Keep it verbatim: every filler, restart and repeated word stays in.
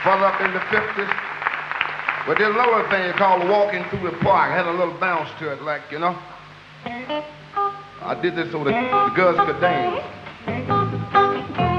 was up in the fifties. But there's another thing called walking through the park. It had a little bounce to it, like, you know. I did this so the, the girls could dance.